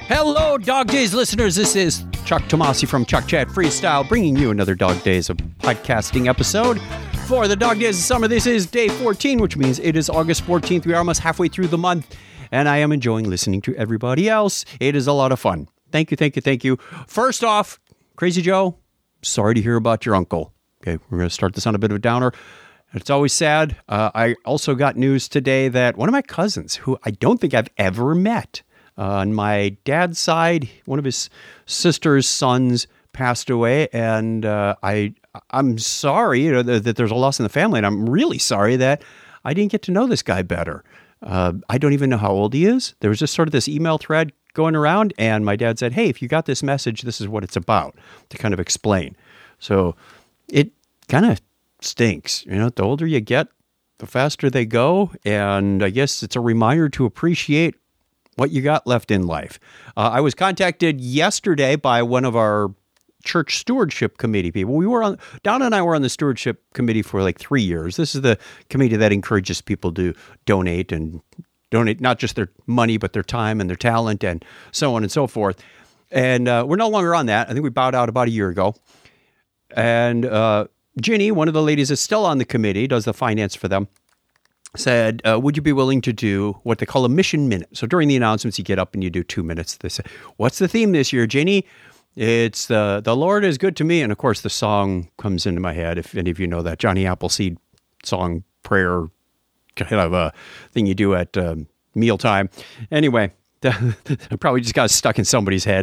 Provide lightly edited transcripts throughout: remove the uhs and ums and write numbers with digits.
Hello, Dog Days listeners. This is Chuck Tomasi from Chuck Chat Freestyle, bringing you another Dog Days of podcasting episode. For the Dog Days of Summer, this is day 14, which means it is August 14th. We are almost halfway through the month, and I am enjoying listening to everybody else. It is a lot of fun. Thank you. First off, Crazy Joe, sorry to hear about your uncle. Okay, we're going to start this on a bit of a downer. It's always sad. I also got news today that one of my cousins, who I don't think I've ever met, on my dad's side, one of his sister's sons passed away, and I'm sorry that there's a loss in the family, and I'm really sorry that I didn't get to know this guy better. I don't even know how old he is. There was just sort of this email thread going around, and my dad said, hey, if you got this message, this is what it's about, to kind of explain. So it kind of stinks. The older you get, the faster they go, and I guess it's a reminder to appreciate what you got left in life. I was contacted yesterday by one of our church stewardship committee people. Donna and I were on the stewardship committee for like 3 years. This is the committee that encourages people to donate not just their money, but their time and their talent and so on and so forth. And we're no longer on that. I think we bowed out about a year ago. And Ginny, one of the ladies is still on the committee, does the finance for them, said, would you be willing to do what they call a mission minute? So during the announcements, you get up and you do 2 minutes. They say, what's the theme this year, Ginny? It's the Lord is good to me. And of course, the song comes into my head. If any of you know that Johnny Appleseed song, prayer, kind of a thing you do at mealtime. Anyway, I probably just got stuck in somebody's head.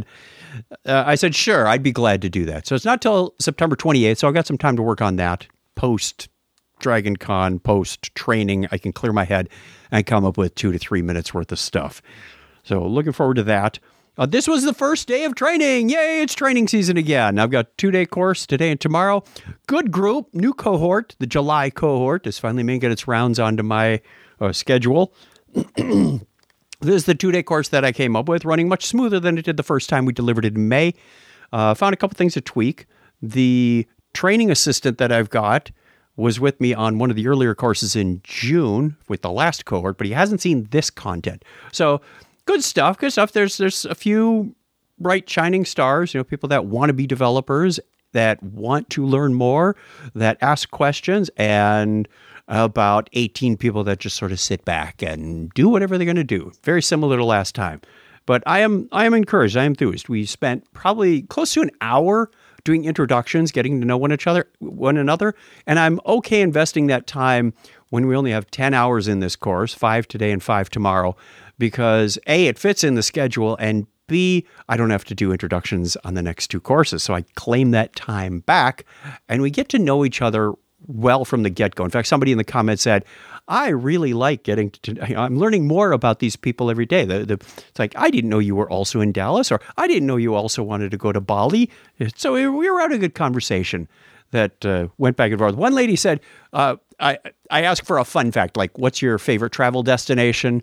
I said, sure, I'd be glad to do that. So it's not till September 28th. So I've got some time to work on that post Dragon Con, post training. I can clear my head and come up with 2 to 3 minutes worth of stuff. So looking forward to that. This was the first day of training. Yay, it's training season again. I've got 2-day course today and tomorrow. Good group, new cohort. The July cohort is finally making its rounds onto my schedule. This is the 2-day course that I came up with, running much smoother than it did the first time we delivered it in May. Found a couple things to tweak. The training assistant that I've got was with me on one of the earlier courses in June with the last cohort, but he hasn't seen this content. So good stuff. There's a few bright shining stars, people that want to be developers, that want to learn more, that ask questions, and about 18 people that just sort of sit back and do whatever they're going to do. Very similar to last time. But I am encouraged. I am enthused. We spent probably close to an hour doing introductions, getting to know one another, and I'm okay investing that time when we only have 10 hours in this course, 5 today and 5 tomorrow, because A, it fits in the schedule, and B, I don't have to do introductions on the next 2 courses, so I claim that time back, and we get to know each other well from the get-go. In fact, somebody in the comments said, I really like I'm learning more about these people every day. It's like, I didn't know you were also in Dallas, or I didn't know you also wanted to go to Bali. So we were having a good conversation that went back and forth. One lady said, I asked for a fun fact, like, what's your favorite travel destination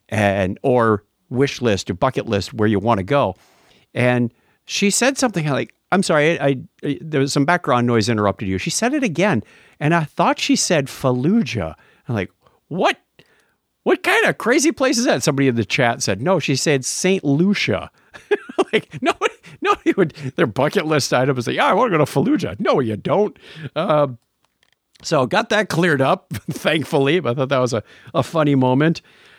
or wish list or bucket list where you want to go? And she said something like, I'm sorry, there was some background noise interrupted you. She said it again, and I thought she said Fallujah. I'm like, what? What kind of crazy place is that? Somebody in the chat said, no, she said St. Lucia. Like, nobody would, their bucket list item is like, I want to go to Fallujah. No, you don't. So got that cleared up, thankfully. I thought that was a funny moment.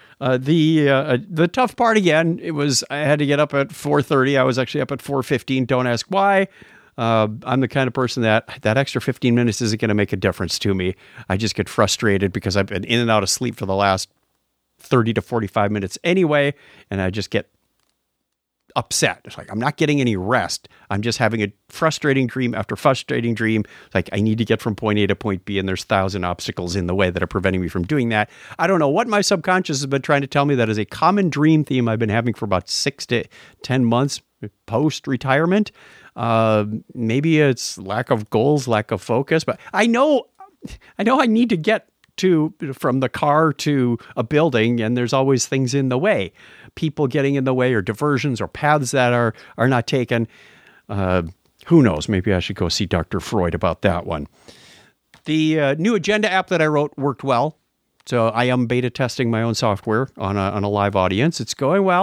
The tough part again, I had to get up at 4:30. I was actually up at 4:15. Don't ask why. I'm the kind of person that extra 15 minutes isn't going to make a difference to me. I just get frustrated because I've been in and out of sleep for the last 30 to 45 minutes anyway, and I just get upset. It's like, I'm not getting any rest. I'm just having a frustrating dream after frustrating dream. Like, I need to get from point A to point B, and there's 1,000 obstacles in the way that are preventing me from doing that. I don't know what my subconscious has been trying to tell me. That is a common dream theme I've been having for about 6 to 10 months post-retirement. Maybe it's lack of goals, lack of focus, but I know I need to get from the car to a building, and there's always things in the way, people getting in the way, or diversions, or paths that are not taken. Who knows? Maybe I should go see Dr. Freud about that one. The new agenda app that I wrote worked well. So I am beta testing my own software on a live audience. It's going well.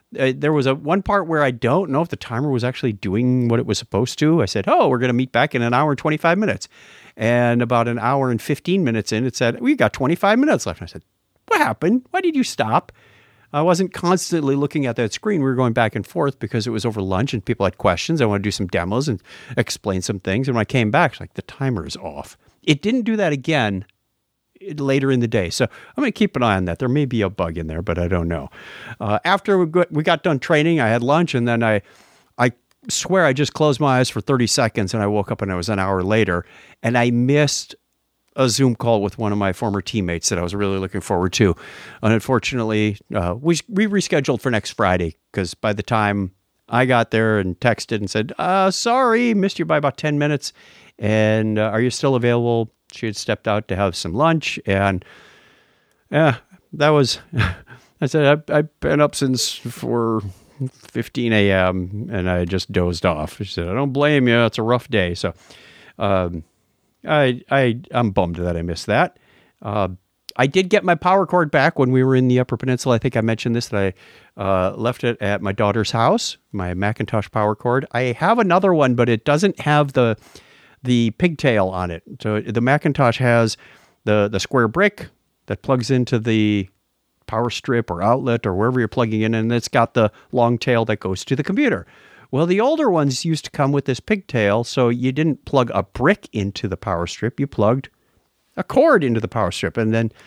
There was one part where I don't know if the timer was actually doing what it was supposed to. I said, we're going to meet back in an hour and 25 minutes. And about an hour and 15 minutes in, it said, we've got 25 minutes left. And I said, what happened? Why did you stop? I wasn't constantly looking at that screen. We were going back and forth because it was over lunch and people had questions. I wanted to do some demos and explain some things. And when I came back, it's like, the timer is off. It didn't do that again later in the day. So I'm going to keep an eye on that. There may be a bug in there, but I don't know. After we got done training, I had lunch, and then I swear I just closed my eyes for 30 seconds, and I woke up and it was an hour later, and I missed a Zoom call with one of my former teammates that I was really looking forward to. And unfortunately, we rescheduled for next Friday, because by the time I got there and texted and said, sorry, missed you by about 10 minutes, and are you still available? She had stepped out to have some lunch, and that was, I said, I've been up since 4:15 a.m. and I just dozed off. She said, I don't blame you. It's a rough day. So I'm bummed that I missed that. I did get my power cord back when we were in the Upper Peninsula. I think I mentioned this, that I left it at my daughter's house, my Macintosh power cord. I have another one, but it doesn't have the pigtail on it. So the Macintosh has the square brick that plugs into the power strip or outlet or wherever you're plugging in, and it's got the long tail that goes to the computer. Well, the older ones used to come with this pigtail, so you didn't plug a brick into the power strip. You plugged a cord into the power strip, and then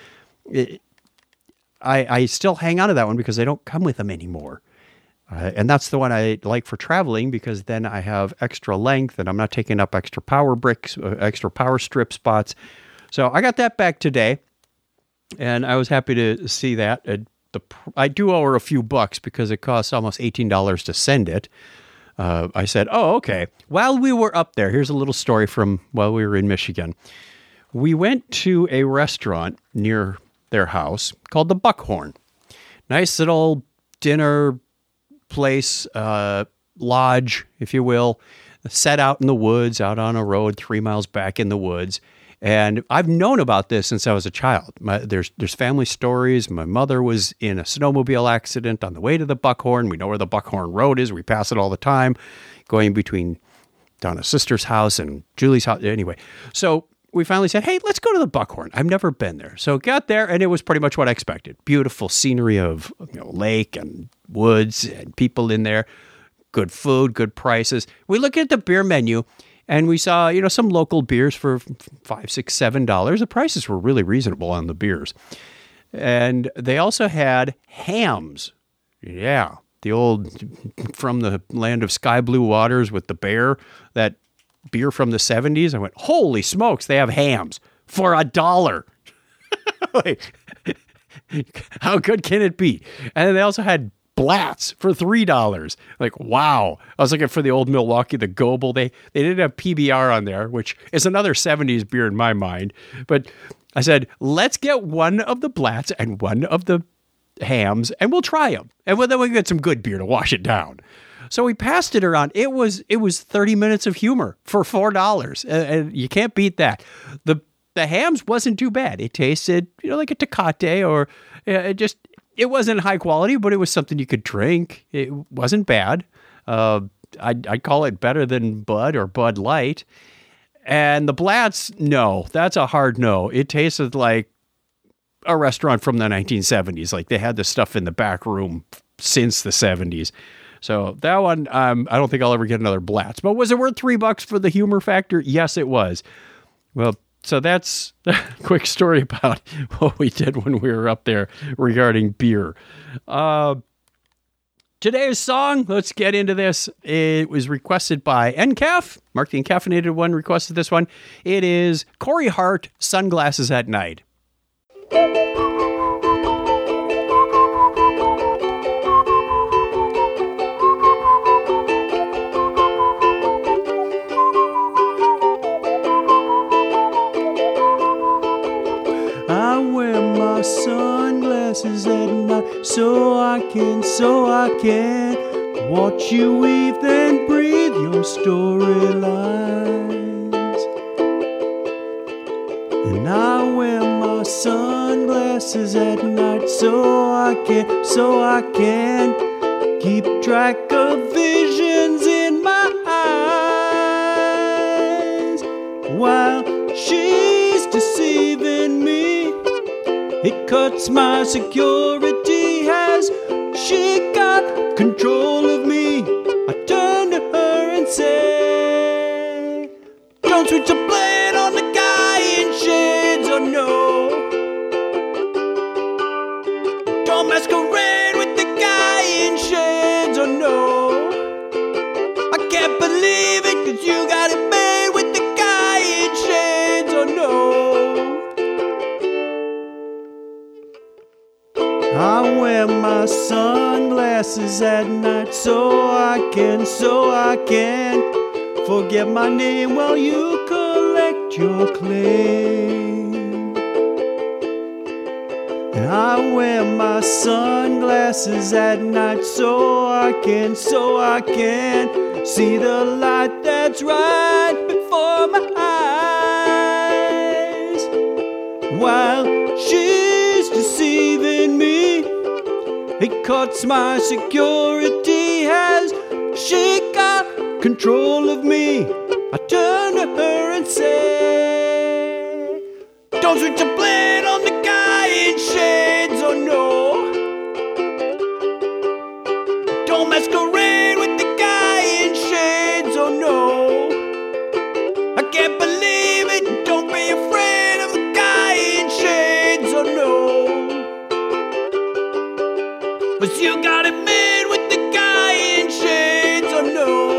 I still hang on to that one because they don't come with them anymore. And that's the one I like for traveling, because then I have extra length and I'm not taking up extra power bricks, extra power strip spots. So I got that back today, and I was happy to see that. I do owe her a few bucks because it costs almost $18 to send it. I said, okay. While we were up there, here's a little story from while we were in Michigan. We went to a restaurant near their house called the Buckhorn. Nice little dinner place, lodge, if you will, set out in the woods, out on a road 3 miles back in the woods. And I've known about this since I was a child. There's family stories. My mother was in a snowmobile accident on the way to the Buckhorn. We know where the Buckhorn Road is. We pass it all the time, going between Donna's sister's house and Julie's house. Anyway, so we finally said, hey, let's go to the Buckhorn. I've never been there. So got there, and it was pretty much what I expected. Beautiful scenery of lake and woods and people in there. Good food, good prices. We look at the beer menu, and we saw, some local beers for $5, $6, $7. The prices were really reasonable on the beers. And they also had hams. Yeah, the old, from the land of sky blue waters with the bear, that beer from the 70s. I went, holy smokes, they have hams for $1. Like, how good can it be? And then they also had Blatz for $3. Like, wow. I was looking for the old Milwaukee, the Goebel. They didn't have PBR on there, which is another 70s beer in my mind. But I said, let's get one of the Blatz and one of the hams, and we'll try them. And then we'll get some good beer to wash it down. So we passed it around. It was 30 minutes of humor for $4, and you can't beat that. The hams wasn't too bad. It tasted, like a Tecate, or it wasn't high quality, but it was something you could drink. It wasn't bad. I'd call it better than Bud or Bud Light. And the Blatz, no, that's a hard no. It tasted like a restaurant from the 1970s. Like they had the stuff in the back room since the 70s. So that one, I don't think I'll ever get another Blatz. But was it worth $3 for the humor factor? Yes, it was. Well, so that's a quick story about what we did when we were up there regarding beer. Today's song, let's get into this. It was requested by NCAF. Mark the Encaffeinated One requested this one. It is Corey Hart, Sunglasses at Night. Sunglasses at night, so I can watch you weave, then breathe your storylines. And I wear my sunglasses at night, so I can keep track of visions in my eyes. While she's deceiving me, it cuts my security. Has she got control of me? I turn to her and say, don't switch the blade on the guy in shades, or no. Don't masquerade with the guy in shades, or no. I can't believe it, 'cause you got it made with the guy in shades, or no. I wear my sunglasses at night so I can forget my name while you collect your claim. And I wear my sunglasses at night so I can see the light that's right before my eyes. While she's deceiving me, it cuts my security. Has she got control of me? I turn to her and say, don't switch the blade on the guy in shades, or no. Don't masquerade with the guy in shades, or no. I can't believe it, don't be afraid of the guy in shades, or no. 'Cause you got it made with the guy in shades, or no.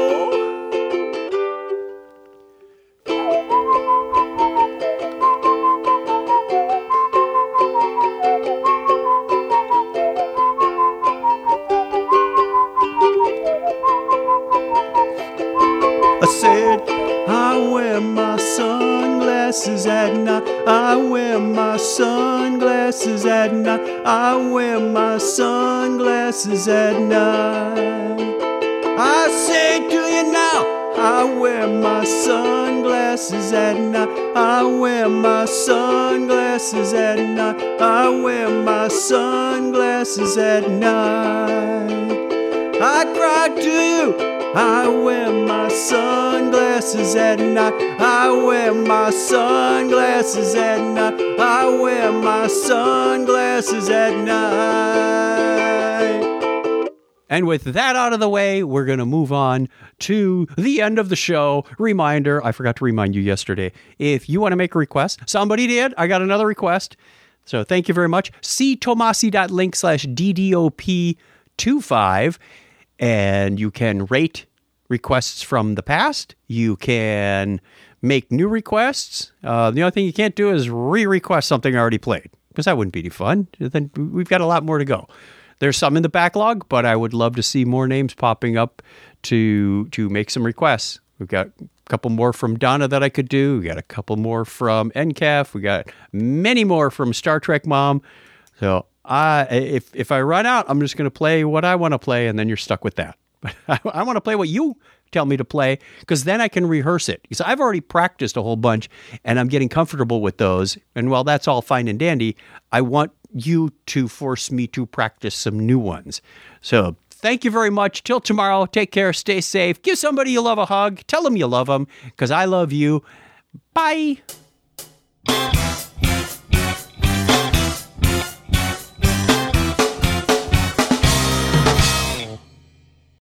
I said, I wear my sunglasses at night. I wear my sunglasses at night. I wear my sunglasses at night. I say to you now, I wear my sunglasses at night. I wear my sunglasses at night. I wear my sunglasses at night. I cried to you, I wear my sunglasses at night. I wear my sunglasses at night. I wear my sunglasses at night. And with that out of the way, we're going to move on to the end of the show. Reminder, I forgot to remind you yesterday. If you want to make a request, somebody did. I got another request. So thank you very much. ctomasi.link/DDOP25. And you can rate requests from the past. You can make new requests. The only thing you can't do is re-request something already played, because that wouldn't be any fun. Then we've got a lot more to go. There's some in the backlog, but I would love to see more names popping up to make some requests. We've got a couple more from Donna that I could do. We got a couple more from NCAF. We got many more from Star Trek Mom. So if I run out, I'm just going to play what I want to play, and then you're stuck with that. But I want to play what you tell me to play, because then I can rehearse it. Because I've already practiced a whole bunch, and I'm getting comfortable with those. And while that's all fine and dandy, I want you to force me to practice some new ones. So thank you very much. Till tomorrow, take care, stay safe, give somebody you love a hug, tell them you love them, because I love you. Bye.